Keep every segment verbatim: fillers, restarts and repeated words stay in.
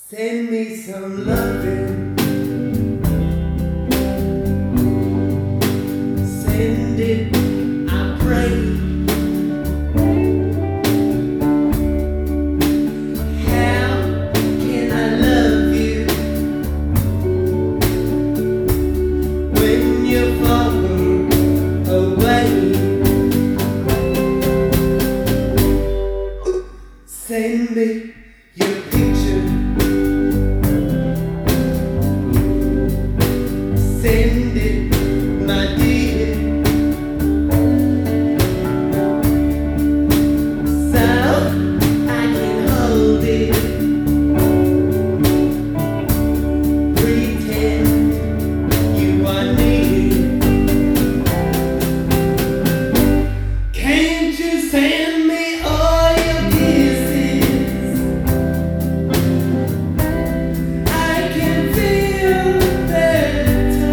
Send me some loving. Send it, I pray. How can I love you when you're far away? Send me your picture. Send it, my dear, so I can hold it. Pretend you are near. Can't you send me all your kisses? I can feel their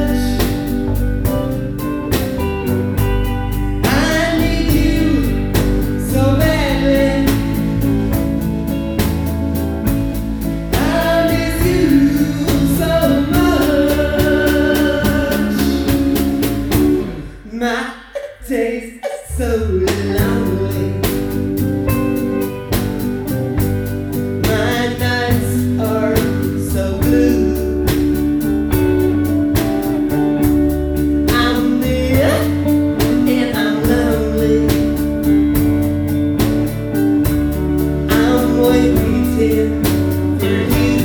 my days are so lonely. My nights are so blue. I'm near and I'm lonely. I'm waiting for you.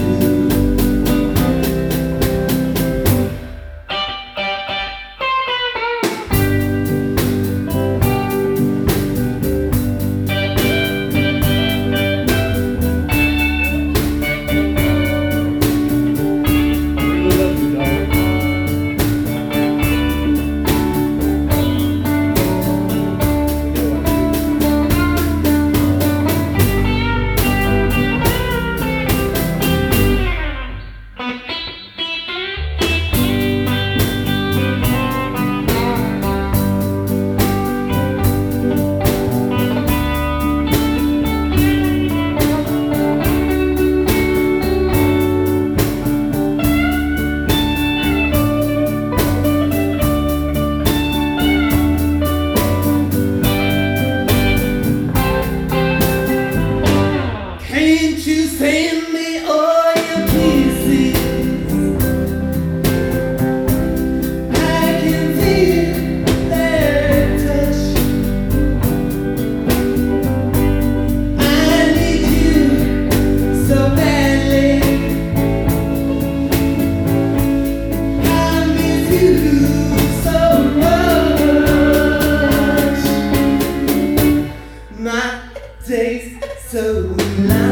Can't you send me all your kisses? I can feel their touch. I need you so badly. I miss you so much. My days so long.